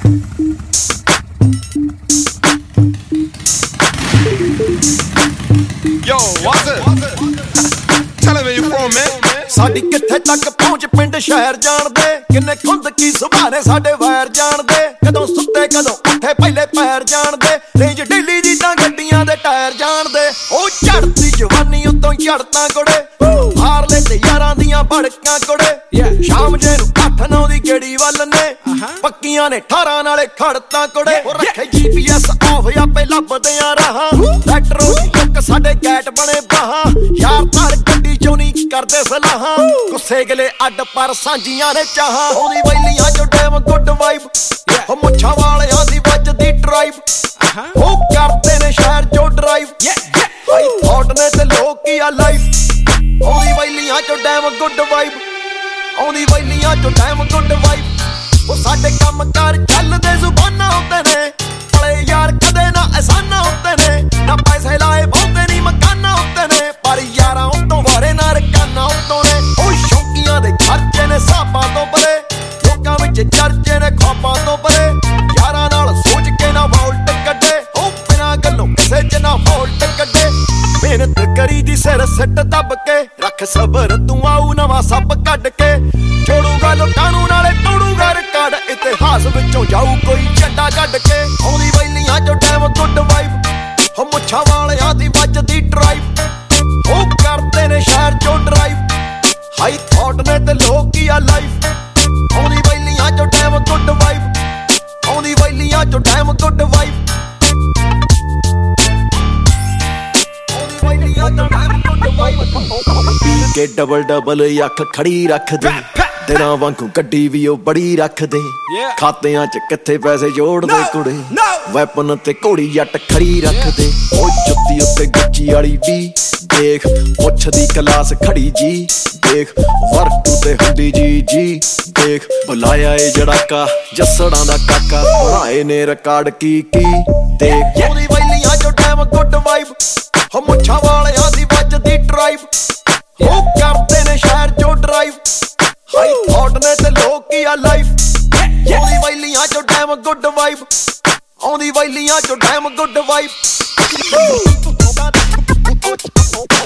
Yo, what's it? Tell me where you from, man. ਸਾਡੀ ਕਿੱਥੇ ਤੱਕ ਪਹੁੰਚ ਪਿੰਡ ਸ਼ਹਿਰ ਜਾਣਦੇ ਕਿੰਨੇ ਖੁੰਦ ਕੀ ਸੁਭਾਣੇ ਸਾਡੇ ਵੈਰ ਜਾਣਦੇ ਕਦੋਂ ਸੁੱਤੇ ਕਦੋਂ ਉੱਠੇ ਪਹਿਲੇ ਪੈਰ ਜਾਣਦੇ ਰੇਂਜ ਢਿੱਲੀ ਦੀ ਤਾਂ ਗੱਡੀਆਂ ਦੇ ਟਾਇਰ ਜਾਣਦੇ ਉਹ ਝੜਦੀ ਜਵਾਨੀ ਉਤੋਂ ਝੜਤਾਂ ਕੁੜੇ ਹਾਰਲੇ ਤੇ ਯਾਰਾਂ ਦੀਆਂ ਭੜਕਾਂ ਕੁੜੇ ਸ਼ਾਮ ਜੇ ਨੂੰ 8-9 ਦੀ ਗੇੜੀ ਵੱਲ ਨੇ ਪੱਕੀਆਂ ਨੇ 18 ਨਾਲੇ ਖੜਤਾਂ ਕੁੜੇ ਰੱਖੇ GPS ਆਫ ਆਪੇ ਲੱਭਦੇ ਆ ਰਹਾ ਲੈਟਰੋ ਇੱਕ ਸਾਡੇ ਗੈਟ ਬਣੇ ਬਾਹਾਂ ਯਾਰ ਤਾਰ ਗੱਡੀ ਚੋਂ ਨਹੀਂ ਕਰਦੇ ਸਲਾਹਾਂ ਗੁੱਸੇ ਗਲੇ ਅੱਡ ਪਰ ਸਾਂਝੀਆਂ ਨੇ ਚਾਹਾਂ ਉਹਦੀ ਵੈਲੀਆਂ ਚੋਂ ਡੈਮ ਗੁੱਡ ਵਾਈਬ ਉਹ ਮੁੱਛਾਂ ਵਾਲਿਆਂ ਦੀ ਵੱਜਦੀ ਡਰਾਈਵ ਉਹ ਕਰਦੇ ਨੇ ਸ਼ਹਿਰ ਚੋਂ ਡਰਾਈਵ ਹਾਈ ਥੌਟ ਨੇ ਤੇ ਲੋਕ ਹੀ ਆ ਲਾਈਫ ਉਹਦੀ ਵੈਲੀਆਂ ਚੋਂ ਡੈਮ ਗੁੱਡ ਵਾਈਬ ਉਹਦੀ ਵੈਲੀਆਂ ਚੋਂ ਡੈਮ ਗੁੱਡ ਵਾਈਬ ਉਹ ਸਾਡੇ ਕੰਮ ਕਾਰ ਚੱਲਦੇ ਜ਼ੁਬਾਨਾਂ ਹੁੰਦੇ ਨੇ ਭਲੇ ਯਾਰ ਕਦੇ ਨਾ ਅਹਿਸਾਨਾਂ ਹੁੰਦੇ ਨੇ ਨਾ ਪੈਸੇ ਲਾਏ ਬਹੁਤੇ ਨਹੀਂ ਮਕਾਨਾਂ ਹੁੰਦੇ ਨੇ ਪਰ ਯਾਰਾਂ ਉਤੋਂ ਵਾਰੇ ਨਾ ਰਕਾਨਾਂ ਉਤੋਂ ਨੇ ਉਹ ਸ਼ੌਕੀਆਂ ਦੇ ਖਰਚੇ ਨੇ ਸਾਬਾਂ ਤੋਂ ਪਰੇ ਲੋਕਾਂ ਵਿੱਚ ਚਰਚੇ ਨੇ ਖਾਬਾਂ ਤੋਂ ਪਰੇ ਯਾਰਾਂ ਨਾਲ ਸੋਚ ਕੇ ਨਾ ਵੋਲਟ ਕੱਢੇ ਉਹ ਬਿਨਾਂ ਗੱਲੋਂ ਕਿਸੇ ਚ ਨਾ ਵੋਲਟ ਕੱਢੇ ਮਿਹਨਤ ਕਰੀ ਦੀ ਸਿਰ ਸਿੱਟ ਦੱਬ ਕੇ ਰੱਖ ਸਬਰ ਤੂੰ ਆਊ ਨਵਾਂ ਸੱਪ ਕੱਢ ਕੇ ਜੋੜੂਗਾ ਲੋਕਾਂ ਨੂੰ ਨਾਲੇ ਤੋੜੂਗਾ ਰਿਕਾਰਡ ਇਤਿਹਾਸ ਵਿੱਚੋਂ ਜਾਊ ਕੋਈ ਝੰਡਾ ਕੱਢ ਕੇ ਆਉਂਦੀ ਵੈਲੀਆਂ ਚੋਂ ਡੈਮ ਗੁੱਡ ਵਾਈਬ ਹੋ ਮੁੱਛਾਂ ਵਾਲਿਆਂ ਦੀ ਵੱਜਦੀ ਡਰਾਈਵ ਉਹ ਕਰਦੇ ਨੇ ਸ਼ਹਿਰ ਚੋਂ ਡਰਾਈਵ ਹਾਈ ਥੌਟ ਨੇ ਤੇ ਲੋਕ ਹੀ ਆ ਲਾਈਫ ਆਉਂਦੀ ਵੈਲੀਆਂ ਚੋਂ ਡੈਮ ਗੁੱਡ ਵਾਈਬ ਆਉਂਦੀ ਵੈਲੀਆਂ ਚੋਂ ਡੈਮ ਗੁੱਡ ਵਾਈਬ ਕੇ ਡਬਲ ਅੱਖ ਖੜੀ ਰੱਖਦੇ ਦਿਨਾਂ ਵਾਂਗੂ ਗੱਡੀ ਵੀ ਉਹ ਬੜੀ ਰੱਖਦੇ ਖਾਤਿਆਂ ਚ ਕਿੱਥੇ ਪੈਸੇ ਜੋੜਦੇ ਕੁੜੇ ਵੈਪਨ ਤੇ ਘੋੜੀ ਜੱਟ ਖੜੀ ਰੱਖਦੇ ਉਹ ਜੁੱਤੀ ਉੱਤੇ ਗੁੱਚੀ ਵਾਲੀ ਵੀ ਦੇਖ ਪੁੱਛਦੀ ਕਲਾਸ ਖੜੀ ਜੀ ਦੇਖ ਵਰਤੂ ਤੇ ਹੁੰਦੀ ਜੀ ਦੇਖ ਬੁਲਾਇਆ ਏ ਜੜਾਕਾ ਜੱਸੜਾਂ ਦਾ ਕਾਕਾ ਬਣਾਏ ਨੇ ਰਿਕਾਰਡ ਕੀ ਦੇਖ ਉਹਦੀ ਵੈਲੀਆਂ ਚੋਂ ਡੈਮ ਗੁੱਡ ਵਾਈਬ ਹੋ ਮੁੱਛਾਂ ਵਾਲਿਆਂ ਦੀ ਵੱਜਦੀ ਡਰਾਈਵ ਉਹ ਕਰਦੇ ਨੇ ਸ਼ਹਿਰ ਚੋਂ ਡਰਾਈਵ ਹਾਈ ਥੌਟ ਨੇ ਤੇ ਲੋਕ ਹੀ ਆ ਲਾਈਫ ਆਉਂਦੀ ਵੈਲੀਆਂ ਚੋਂ ਡੈਮ ਗੁੱਡ ਵਾਈਬ ਆਉਂਦੀ ਵੈਲੀਆਂ ਚੋਂ ਡੈਮ ਗੁੱਡ ਵਾਈਬ